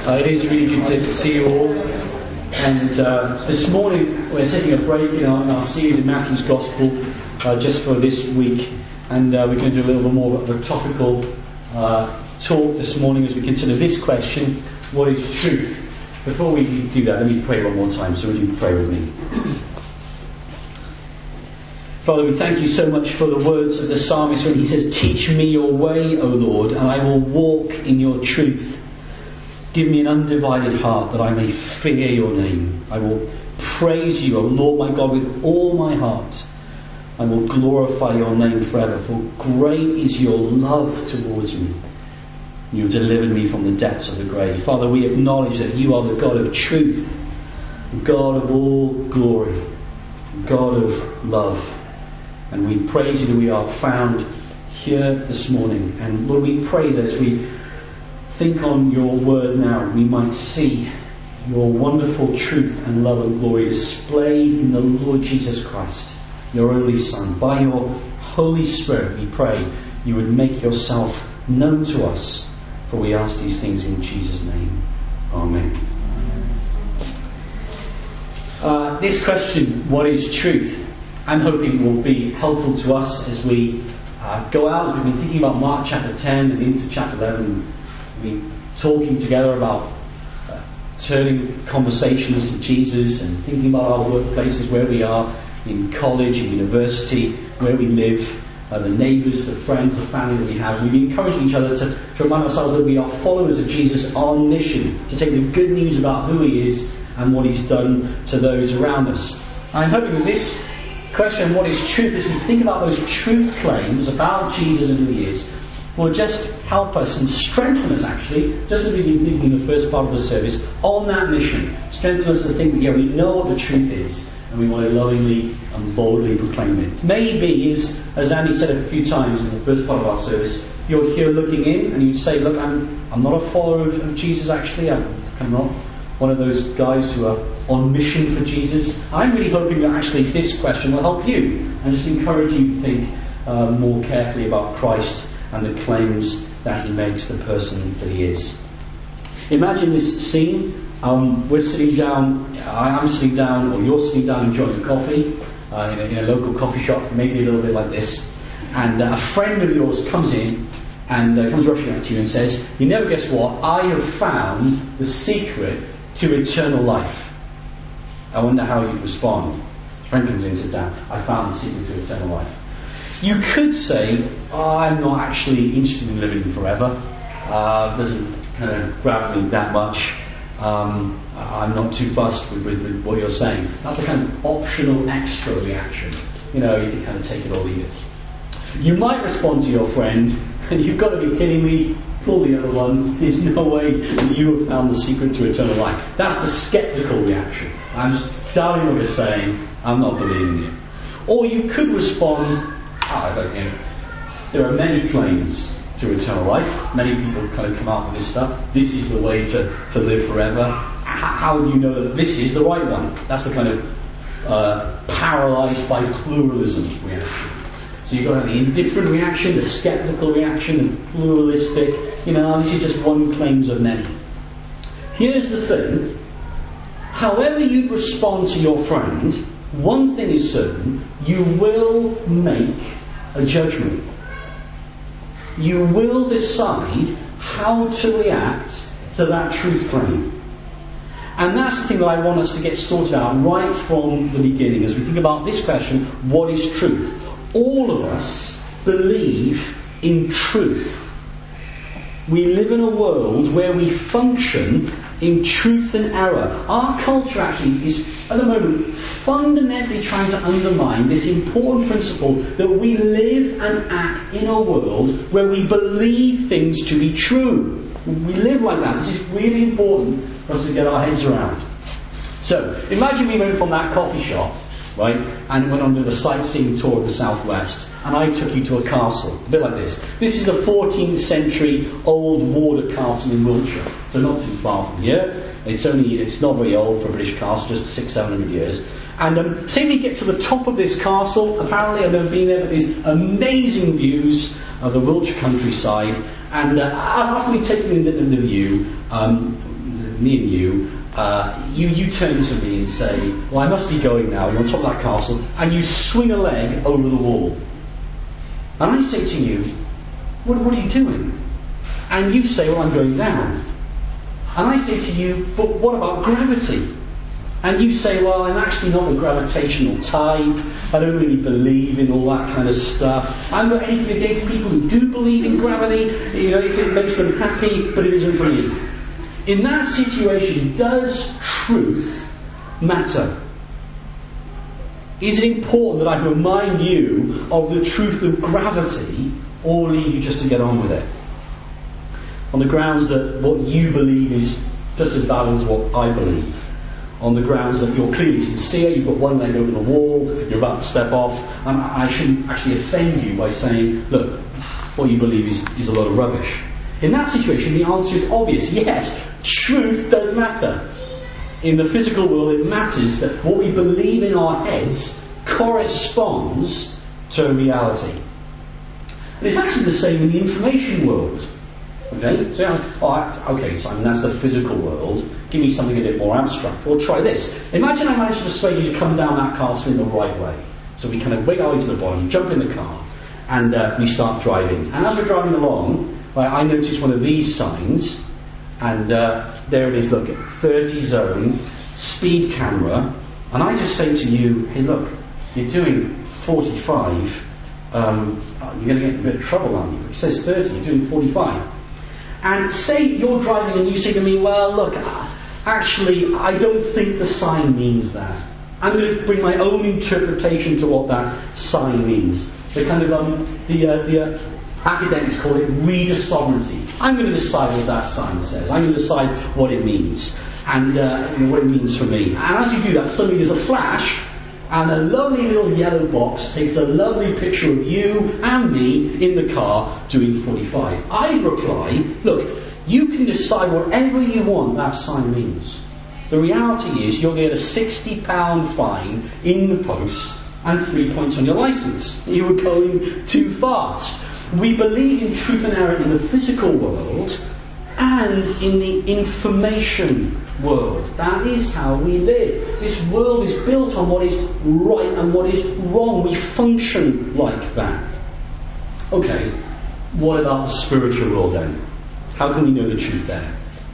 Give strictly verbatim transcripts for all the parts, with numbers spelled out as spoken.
Uh, it is really good to see you all. And uh, this morning we're taking a break in our, in our series in Matthew's Gospel uh, just for this week. And uh, we're going to do a little bit more of a topical uh, talk this morning as we consider this question: what is truth? Before we do that, let me pray one more time. So would you pray with me? Father, we thank you so much for the words of the psalmist when he says, "Teach me your way, O Lord, and I will walk in your truth. Give me an undivided heart that I may fear your name. I will praise you, O Lord my God, with all my heart. I will glorify your name forever, for great is your love towards me. You have delivered me from the depths of the grave." Father, we acknowledge that you are the God of truth, God of all glory, God of love. And we praise you that we are found here this morning. And Lord, we pray that as we think on your word now, we might see your wonderful truth and love and glory displayed in the Lord Jesus Christ, your only Son. By your Holy Spirit, we pray you would make yourself known to us. For we ask these things in Jesus' name. Amen. Uh, this question, what is truth? I'm hoping will be helpful to us as we uh, go out. As we've been thinking about Mark chapter ten and into chapter eleven. We've been talking together about uh, turning conversations to Jesus and thinking about our workplaces, where we are, in college, in university, where we live, uh, the neighbours, the friends, the family that we have. We've been encouraging each other to, to remind ourselves that we are followers of Jesus on mission, to take the good news about who he is and what he's done to those around us. I'm hoping that this question, what is truth, as we think about those truth claims about Jesus and who he is, will just help us and strengthen us, actually, just as we've been thinking in the first part of the service, on that mission. Strengthen us to think that, yeah, we know what the truth is, and we want to lovingly and boldly proclaim it. Maybe, as, as Andy said a few times in the first part of our service, you're here looking in and you'd say, look, I'm I'm not a follower of, of Jesus, actually. I'm, I'm not one of those guys who are on mission for Jesus. I'm really hoping that actually this question will help you and just encourage you to think uh, more carefully about Christ and the claims that he makes, the person that he is. Imagine this scene. Um, we're sitting down, I'm sitting down, or you're sitting down enjoying a coffee uh, in, a, in a local coffee shop, maybe a little bit like this, and uh, a friend of yours comes in and uh, comes rushing out to you and says, "You never guess what, I have found the secret to eternal life." I wonder how you'd respond. A friend comes in and says, "I found the secret to eternal life." You could say, oh, I'm not actually interested in living forever. Uh, doesn't kind of grab me that much. Um, I'm not too fussed with, with, with what you're saying. That's a kind of optional extra reaction. You know, you can kind of take it or leave it. You might respond to your friend, and you've got to be kidding me, pull the other one, there's no way that you have found the secret to eternal life. That's the sceptical reaction. I'm just doubting what you're saying, I'm not believing you. Or you could respond, I don't know. There are many claims to eternal life. Many people kind of come out with this stuff. This is the way to, to live forever. How do you know that this is the right one? That's the kind of uh, paralysed by pluralism reaction. So you've got the indifferent reaction, the sceptical reaction, the pluralistic. You know, this is just one claims of many. Here's the thing. However you respond to your friend, one thing is certain, you will make a judgment. You will decide how to react to that truth claim. And that's the thing that I want us to get sorted out right from the beginning as we think about this question, what is truth? All of us believe in truth. We live in a world where we function in truth and error. Our culture actually is, at the moment, fundamentally trying to undermine this important principle that we live and act in a world where we believe things to be true. We live like that. This is really important for us to get our heads around. So, imagine we went from that coffee shop, right, and went on to the sightseeing tour of the southwest, and I took you to a castle, a bit like this. This is a fourteenth century old Wardour castle in Wiltshire, so not too far from here. It's only, it's not very old for a British castle, just six, seven hundred years. And um, say we get to the top of this castle, apparently I've never been there, but there's amazing views of the Wiltshire countryside, and uh, after we've taken in the, in the view, um, me and you, uh, you, you turn to me and say, well, I must be going now. You're on top of that castle, and you swing a leg over the wall. And I say to you, what, what are you doing? And you say, well, I'm going down. And I say to you, but what about gravity? And you say, well, I'm actually not a gravitational type. I don't really believe in all that kind of stuff. I'm not anything against people who do believe in gravity, you know, if it makes them happy, but it isn't for me. In that situation, does truth matter? Is it important that I remind you of the truth of gravity, or leave you just to get on with it? On the grounds that what you believe is just as valid as what I believe. On the grounds that you're clearly sincere, you've got one leg over the wall, you're about to step off, and I shouldn't actually offend you by saying, look, what you believe is, is a lot of rubbish. In that situation, the answer is obvious. Yes, truth does matter. In the physical world, it matters that what we believe in our heads corresponds to reality. And it's actually the same in the information world. Okay, so oh, okay, Simon, that's the physical world. Give me something a bit more abstract. Well, try this. Imagine I managed to persuade you to come down that castle in the right way. So we kind of wait our way to the bottom, jump in the car, and uh, we start driving. And as we're driving along, right, I notice one of these signs, and uh, there it is. Look, thirty zone, speed camera, and I just say to you, hey, look, you're doing forty-five. Um, you're going to get in a bit of trouble, aren't you? It says thirty. You're doing forty-five. And say you're driving and you say to me, well, look, actually, I don't think the sign means that. I'm going to bring my own interpretation to what that sign means. The kind of, um, the, uh, the uh, academics call it reader sovereignty. I'm going to decide what that sign says. I'm going to decide what it means. And uh, you know, what it means for me. And as you do that, suddenly there's a flash, and a lovely little yellow box takes a lovely picture of you and me in the car doing forty-five. I reply, look, you can decide whatever you want that sign means. The reality is you'll get a sixty pound fine in the post and three points on your licence. You were going too fast. We believe in truth and error in the physical world and in the information world. That is how we live. This world is built on what is right and what is wrong. We function like that. Okay, what about the spiritual world then? How can we know the truth there?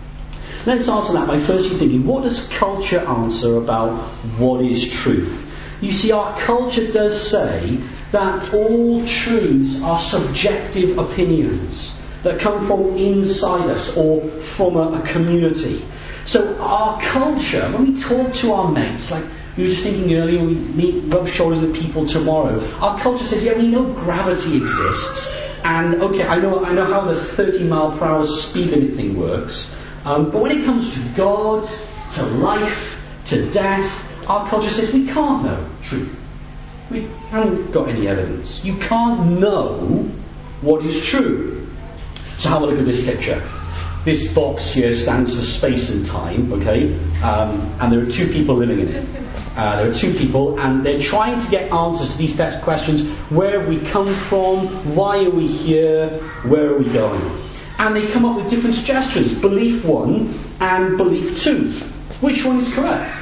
Let's answer that by firstly thinking, what does culture answer about what is truth? You see, our culture does say that all truths are subjective opinions that come from inside us or from a, a community. So our culture, when we talk to our mates, like we were just thinking earlier, we meet, rub shoulders with people tomorrow, our culture says, yeah, we know gravity exists, and okay, I know I know how the thirty mile per hour speed limit thing works, um, but when it comes to God, to life, to death, our culture says we can't know truth. We haven't got any evidence. You can't know what is true. So have a look at this picture. This box here stands for space and time, okay? Um, and there are two people living in it. Uh, there are two people, and they're trying to get answers to these questions. Where have we come from? Why are we here? Where are we going? And they come up with different suggestions. Belief one and belief two. Which one is correct?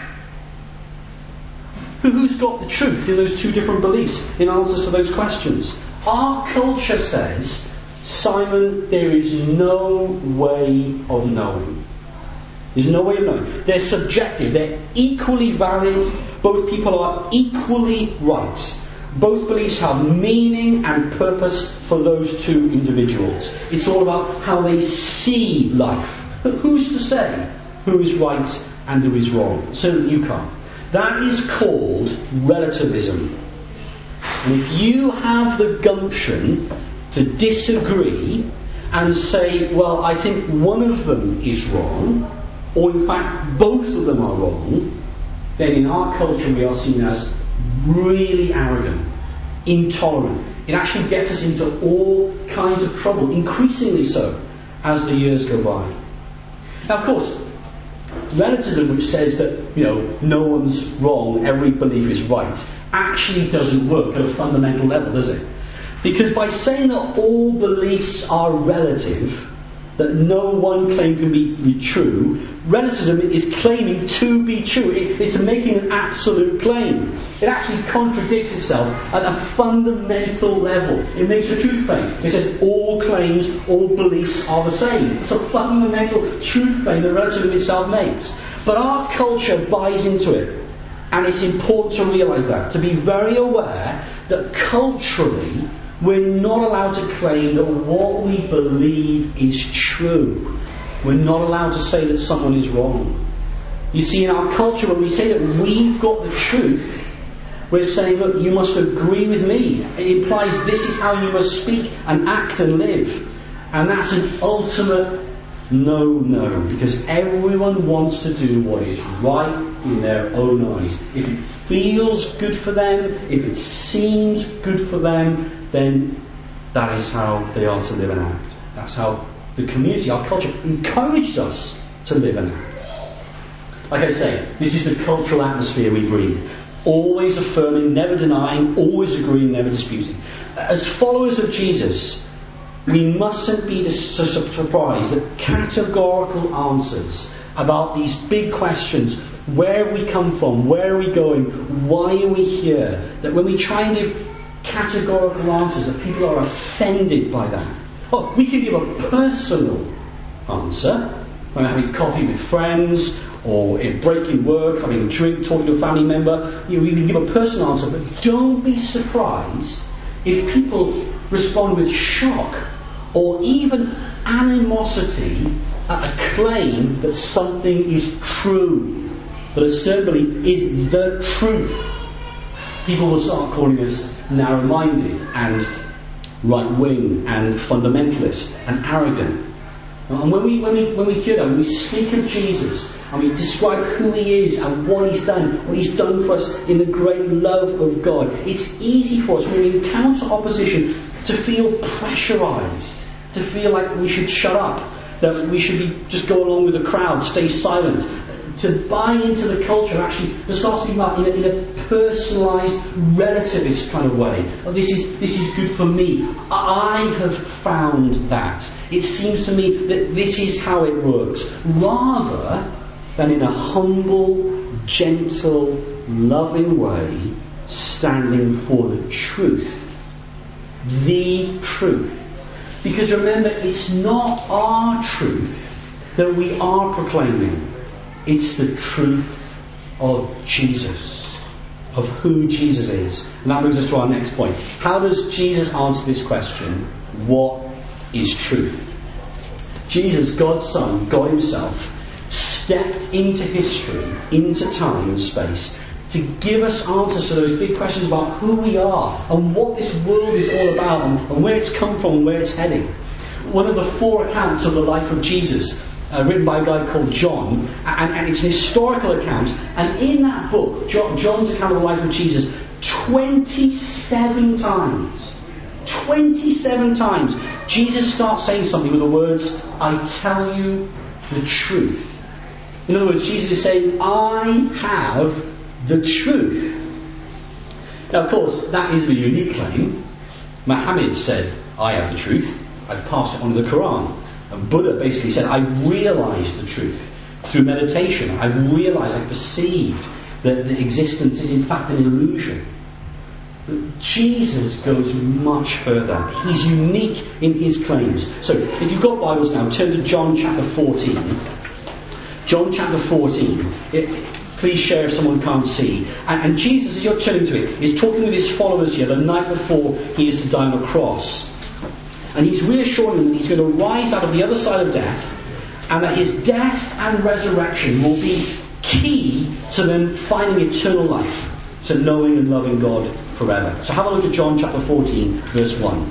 Who's got the truth in those two different beliefs in answers to those questions? Our culture says, Simon, there is no way of knowing. There's no way of knowing. They're subjective. They're equally valid. Both people are equally right. Both beliefs have meaning and purpose for those two individuals. It's all about how they see life. But who's to say who is right and who is wrong? Certainly you can't. That is called relativism. And if you have the gumption to disagree and say, well, I think one of them is wrong, or in fact both of them are wrong, then in our culture we are seen as really arrogant, intolerant. It actually gets us into all kinds of trouble, increasingly so, as the years go by. Now, of course, relativism, which says that, you know, no one's wrong, every belief is right, actually doesn't work at a fundamental level, does it? Because by saying that all beliefs are relative, that no one claim can be, be true, relativism is claiming to be true. It, it's making an absolute claim. It actually contradicts itself at a fundamental level. It makes a truth claim. It says all claims, all beliefs are the same. It's a fundamental truth claim that relativism itself makes. But our culture buys into it. And it's important to realise that, to be very aware that culturally we're not allowed to claim that what we believe is true. We're not allowed to say that someone is wrong. You see, in our culture, when we say that we've got the truth, we're saying, look, you must agree with me. It implies this is how you must speak and act and live. And that's an ultimate no-no, because everyone wants to do what is right in their own eyes. If it feels good for them, if it seems good for them, then that is how they are to live and act. That's how the community, our culture, encourages us to live and act. Like I say, this is the cultural atmosphere we breathe. Always affirming, never denying, always agreeing, never disputing. As followers of Jesus, we mustn't be surprised that categorical answers about these big questions, where we come from, where are we going, why are we here, that when we try and give categorical answers, that people are offended by that. Oh, we can give a personal answer when having coffee with friends, or in breaking work, having a drink, talking to a family member. You know, we can give a personal answer, but don't be surprised if people respond with shock or even animosity at a claim that something is true, that a certain belief is the truth. People will start calling us narrow-minded and right-wing and fundamentalist and arrogant. And when we, when we, when we hear that, when we speak of Jesus and we describe who he is and what he's done, what he's done for us in the great love of God, it's easy for us when we encounter opposition to feel pressurised, to feel like we should shut up, that we should be just go along with the crowd, stay silent, to buy into the culture, actually to start speaking about in a, in a personalised, relativist kind of way. Oh, this is this is good for me. I have found that. It seems to me that this is how it works, rather than in a humble, gentle, loving way, standing for the truth, the truth. Because remember, it's not our truth that we are proclaiming. It's the truth of Jesus, of who Jesus is. And that brings us to our next point. How does Jesus answer this question? What is truth? Jesus, God's Son, God himself, stepped into history, into time and space, to give us answers to those big questions about who we are and what this world is all about and, and where it's come from and where it's heading. One of the four accounts of the life of Jesus, Uh, written by a guy called John, and, and it's an historical account, and in that book, John, John's account of the life of Jesus, twenty-seven times, twenty-seven times, Jesus starts saying something with the words, I tell you the truth. In other words, Jesus is saying, I have the truth. Now, of course, that is the unique claim. Muhammad said, I have the truth. I've passed it on to the Quran. And Buddha basically said, I've realised the truth through meditation. I've realised, I've perceived that the existence is in fact an illusion. But Jesus goes much further. He's unique in his claims. So, if you've got Bibles now, turn to John chapter fourteen. John chapter fourteen. It, please share if someone can't see. And, and Jesus, as you're turning to it, is talking with his followers here the night before he is to die on the cross. And he's reassuring them that he's going to rise out of the other side of death, and that his death and resurrection will be key to them finding eternal life, to knowing and loving God forever. So have a look at John chapter fourteen, verse one.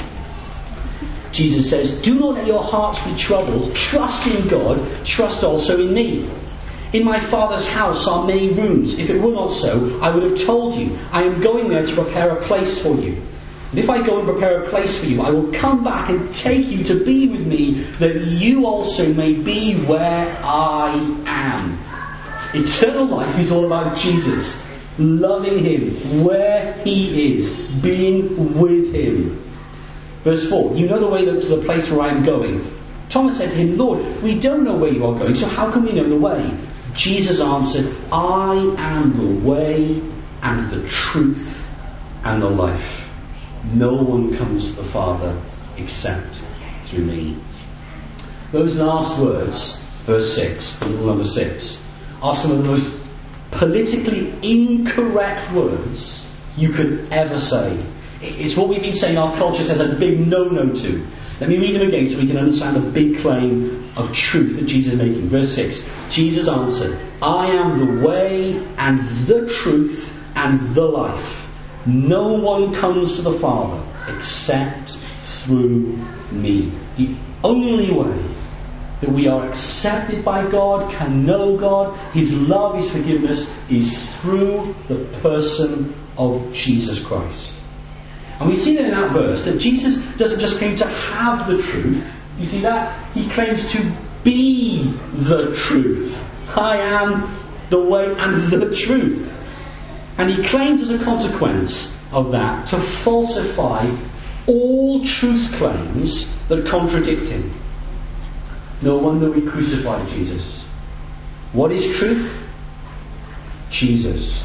Jesus says, do not let your hearts be troubled. Trust in God. Trust also in me. In my Father's house are many rooms. If it were not so, I would have told you. I am going there to prepare a place for you. And if I go and prepare a place for you, I will come back and take you to be with me, that you also may be where I am. Eternal life is all about Jesus. Loving him where he is. Being with him. Verse four. You know the way to the place where I am going. Thomas said to him, Lord, we don't know where you are going, so how can we know the way? Jesus answered, I am the way and the truth and the life. No one comes to the Father except through me. Those last words, verse six, the rule number six, are some of the most politically incorrect words you could ever say. It's what we've been saying our culture says a big no-no to. Let me read them again so we can understand the big claim of truth that Jesus is making. Verse six, Jesus answered, I am the way and the truth and the life. No one comes to the Father except through me. The only way that we are accepted by God, can know God, His love, His forgiveness, is through the person of Jesus Christ. And we see that in that verse, that Jesus doesn't just claim to have the truth. You see that? He claims to be the truth. I am the way and the truth. And He claims as a consequence of that to falsify all truth claims that contradict Him. No wonder we crucified Jesus. What is truth? Jesus.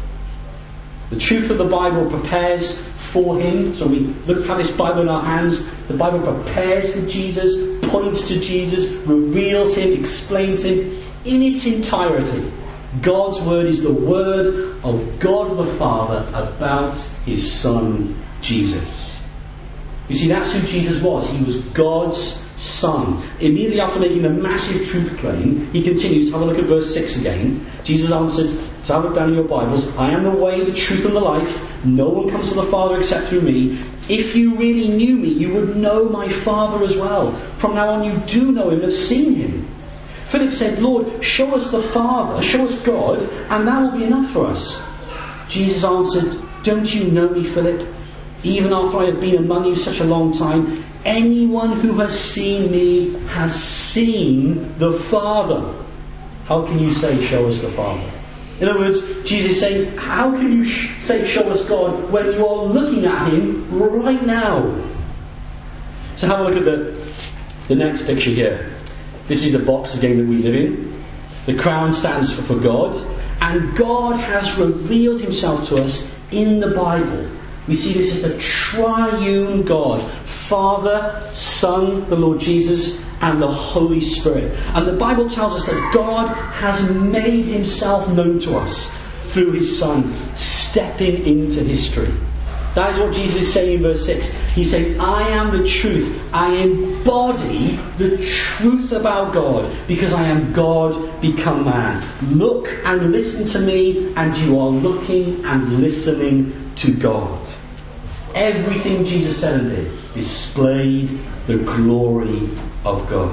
The truth of the Bible prepares for Him. So we look at this Bible in our hands. The Bible prepares for Jesus, points to Jesus, reveals Him, explains Him in its entirety. God's Word is the Word of God the Father about His Son, Jesus. You see, that's who Jesus was. He was God's Son. Immediately after making the massive truth claim, He continues. Have a look at verse six again. Jesus answered, so have it down in your Bibles, I am the way, the truth and the life. No one comes to the Father except through me. If you really knew me, you would know my Father as well. From now on you do know Him and have seen Him. Philip said, Lord, show us the Father, show us God, and that will be enough for us. Jesus answered, don't you know me, Philip? Even after I have been among you such a long time, anyone who has seen me has seen the Father. How can you say, show us the Father? In other words, Jesus is saying, how can you sh- say, show us God, when you are looking at Him right now? So have a look at the, the next picture here. This is the box again that we live in. The crown stands for, for God. And God has revealed Himself to us in the Bible. We see this as the triune God, Father, Son, the Lord Jesus, and the Holy Spirit. And the Bible tells us that God has made Himself known to us through His Son, stepping into history. That is what Jesus is saying in verse six. He's saying, I am the truth. I embody the truth about God because I am God become man. Look and listen to me, and you are looking and listening to God. Everything Jesus said and did displayed the glory of God.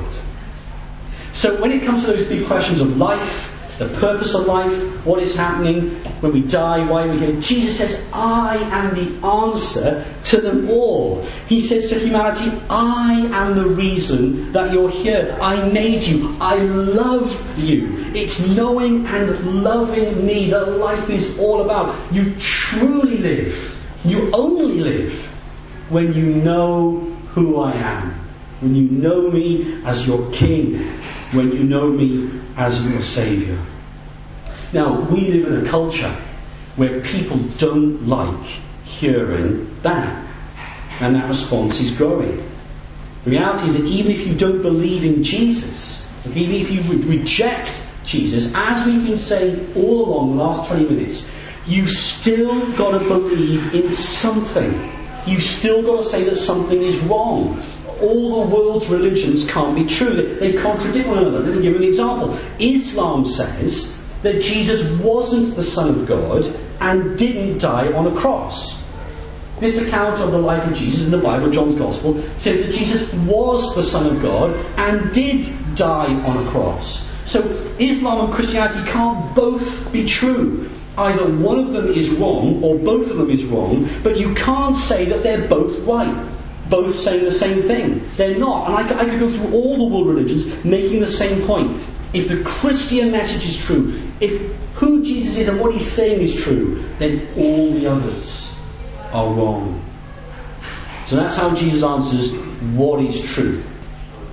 So when it comes to those big questions of life, the purpose of life, what is happening when we die, why are we here, Jesus says, I am the answer to them all. He says to humanity, I am the reason that you're here. I made you. I love you. It's knowing and loving me that life is all about. You truly live. You only live when you know who I am. When you know me as your King. When you know me as your Saviour. Now, we live in a culture where people don't like hearing that. And that response is growing. The reality is that even if you don't believe in Jesus, like even if you would reject Jesus, as we've been saying all along the last twenty minutes, you've still got to believe in something. You've still got to say that something is wrong. All the world's religions can't be true. They, they contradict one another. Let me give you an example. Islam says that Jesus wasn't the Son of God and didn't die on a cross. This account of the life of Jesus in the Bible, John's Gospel, says that Jesus was the Son of God and did die on a cross. So Islam and Christianity can't both be true. Either one of them is wrong or both of them is wrong, but you can't say that they're both right. Both saying the same thing. They're not. And I, I could go through all the world religions making the same point. If the Christian message is true, if who Jesus is and what He's saying is true, then all the others are wrong. So that's how Jesus answers what is truth.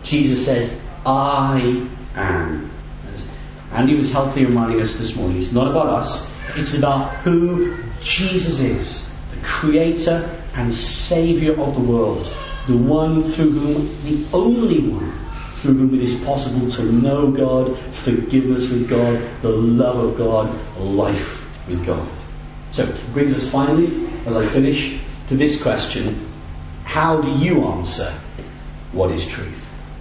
Jesus says, I am. As Andy was helpfully reminding us this morning, it's not about us, it's about who Jesus is, the creator and saviour of the world, the one through whom, the only one through whom it is possible to know God, forgiveness with God, the love of God, life with God. So it brings us finally, as I finish, to this question: how do you answer what is truth?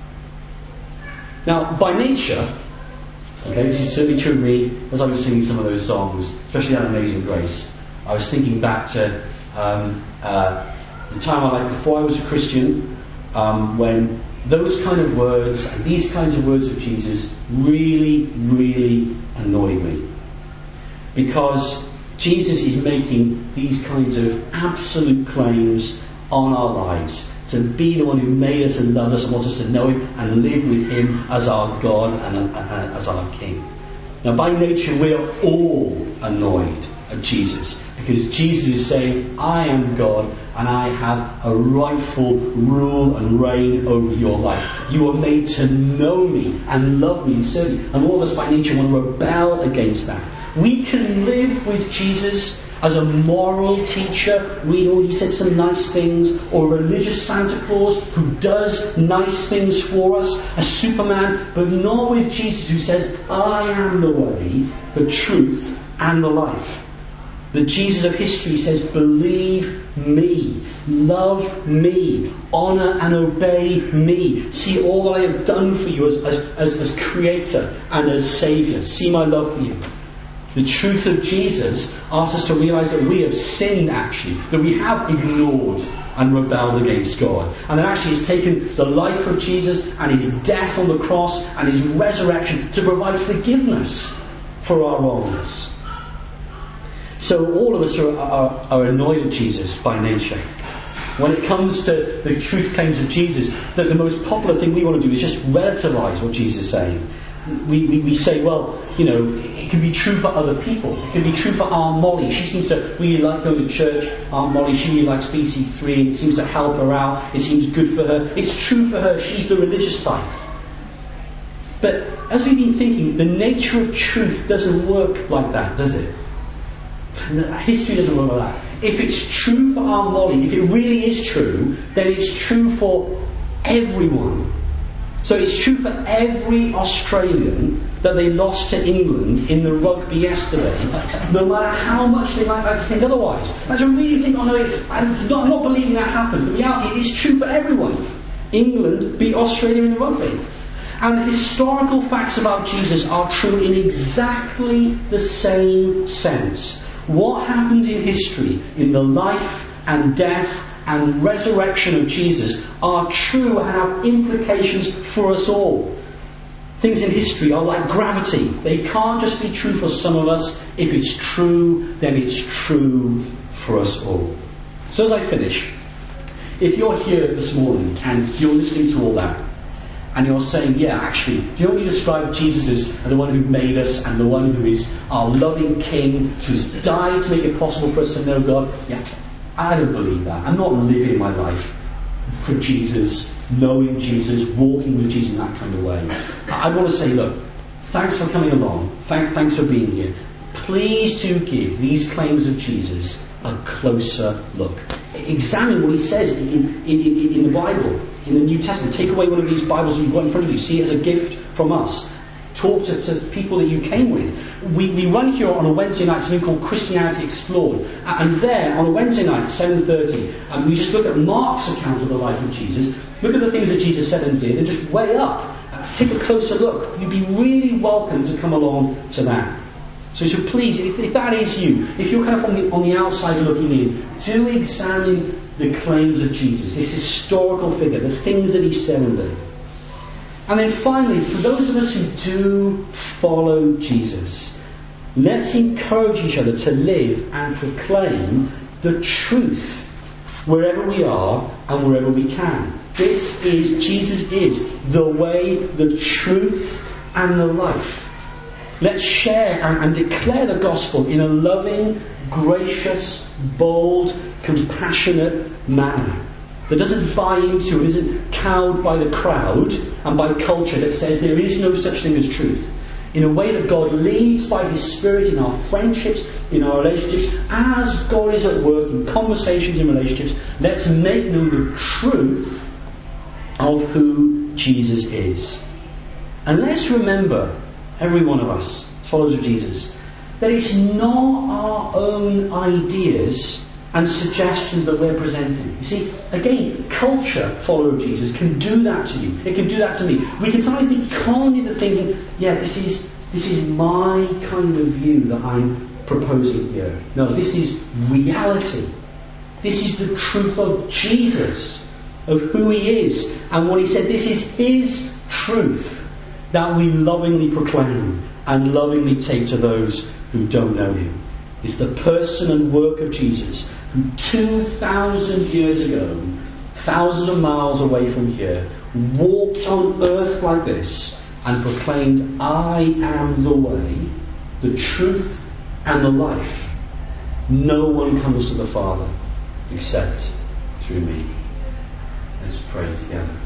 Now, by nature, okay, this is certainly true of me, as I was singing some of those songs, especially that Amazing Grace, I was thinking back to um, uh, the time I like before I was a Christian, um, when those kind of words and these kinds of words of Jesus really, really annoyed me. Because Jesus is making these kinds of absolute claims on our lives, to be the one who made us and loved us and wants us to know Him and live with Him as our God and uh, as our King. Now, by nature, we are all annoyed at Jesus, because Jesus is saying, I am God and I have a rightful rule and reign over your life. You are made to know me and love me and serve me. And all of us by nature want to rebel against that. We can live with Jesus as a moral teacher, we know he said some nice things, or a religious Santa Claus who does nice things for us, a Superman, but not with Jesus who says, I am the way, the truth, and the life. The Jesus of history says, believe me, love me, honour and obey me. See all that I have done for you as, as, as, as creator and as saviour. See my love for you. The truth of Jesus asks us to realise that we have sinned actually, that we have ignored and rebelled against God. And that actually He's taken the life of Jesus and His death on the cross and His resurrection to provide forgiveness for our wrongs. So all of us are, are, are annoyed at Jesus by nature. When it comes to the truth claims of Jesus, that the most popular thing we want to do is just relativise what Jesus is saying. We, we, we say, well, you know, it can be true for other people. It can be true for Aunt Molly. She seems to really like going to church. Aunt Molly, she really likes B C three and it seems to help her out. It seems good for her. It's true for her. She's the religious type. But as we've been thinking, the nature of truth doesn't work like that, does it? History doesn't work like that. If it's true for Aunt Molly, if it really is true, then it's true for everyone. So it's true for every Australian that they lost to England in the rugby yesterday, no matter how much they might like to think otherwise. I don't really think, oh no, I'm not, I'm not believing that happened. The reality is true for everyone. England beat Australia in the rugby. And the historical facts about Jesus are true in exactly the same sense. What happened in history, in the life and death and resurrection of Jesus, are true and have implications for us all. Things in history are like gravity. They can't just be true for some of us. If it's true, then it's true for us all. So as I finish, if you're here this morning and you're listening to all that, and you're saying, yeah, actually, do you know when you describe Jesus as the one who made us and the one who is our loving King, who's died to make it possible for us to know God? Yeah, I don't believe that. I'm not living my life for Jesus, knowing Jesus, walking with Jesus in that kind of way. I want to say, look, thanks for coming along. Thank, thanks for being here. Please do give these claims of Jesus a closer look. Examine what he says in, in, in, in the Bible, in the New Testament. Take away one of these Bibles you've got in front of you. See it as a gift from us. Talk to, to people that you came with. We, we run here on a Wednesday night something called Christianity Explored. And there, on a Wednesday night at seven thirty, um, we just look at Mark's account of the life of Jesus, look at the things that Jesus said and did, and just weigh up. Uh, take a closer look. You'd be really welcome to come along to that. So, so please, if, if that is you, if you're kind of on the, on the outside looking in, do examine the claims of Jesus, this historical figure, the things that he said and did. And then finally, for those of us who do follow Jesus, let's encourage each other to live and proclaim the truth wherever we are and wherever we can. This is, Jesus is the way, the truth and the life. Let's share and, and declare the gospel in a loving, gracious, bold, compassionate manner. that doesn't buy into and isn't cowed by the crowd and by culture that says there is no such thing as truth. In a way that God leads by His Spirit in our friendships, in our relationships, as God is at work in conversations and relationships, let's make known the truth of who Jesus is. And let's remember, every one of us, followers of Jesus, that it's not our own ideas and suggestions that we're presenting. You see, again, culture, follower of Jesus, can do that to you. It can do that to me. We can sometimes be conned into thinking, yeah, this is this is my kind of view that I'm proposing here. No, this is reality. This is the truth of Jesus, of who He is, and what He said. This is His truth that we lovingly proclaim and lovingly take to those who don't know Him. It's the person and work of Jesus, who two thousand years ago, thousands of miles away from here, walked on earth like this and proclaimed, I am the way, the truth and the life. No one comes to the Father except through me. Let's pray together.